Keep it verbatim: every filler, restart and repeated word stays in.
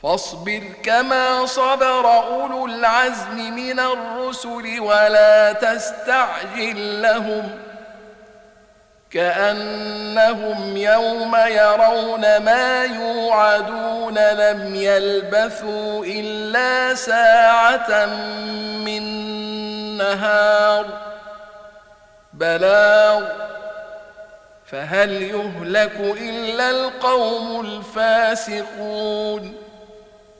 فاصبر كما صبر أولو العزم من الرسل ولا تستعجل لهم كأنهم يوم يرون ما يوعدون لم يلبثوا إلا ساعة من نهار بلاغ فهل يهلك إلا القوم الفاسقون